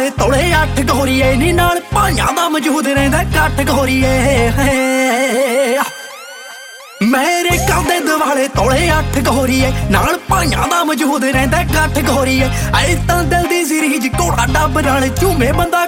ਦੁਆਲੇ ਤੋਲੇ 8 ਗੋਰੀਏ ਨੀ ਨਾਲ ਭਾਈਆਂ ਦਾ ਮੌਜੂਦ ਰਹਿੰਦਾ ਕੱਟ ਗੋਰੀਏ ਮੇਰੇ ਘਰ ਦੇ ਦੁਆਲੇ ਤੋਲੇ 8 ਗੋਰੀਏ ਨਾਲ ਭਾਈਆਂ ਦਾ ਮੌਜੂਦ ਰਹਿੰਦਾ ਕੱਟ ਗੋਰੀਏ ਐ ਤਾਂ ਦਿਲ ਦੀ ਸੀਰੀਜ ਘੋੜਾ ਡੱਬ ਨਾਲ ਝੂਮੇ ਬੰਦਾ